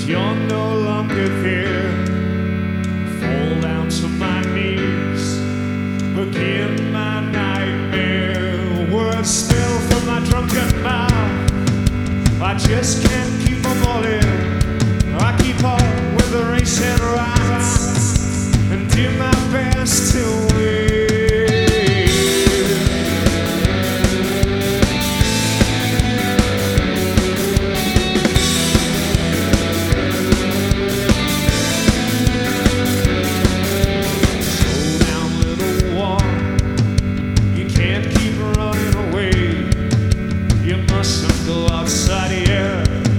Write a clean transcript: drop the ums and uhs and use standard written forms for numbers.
you're no longer there. Fall down to my knees, begin my nightmare. Words spill from my drunken mouth, I just can't keep them all in. I keep on with the racing round and do my best to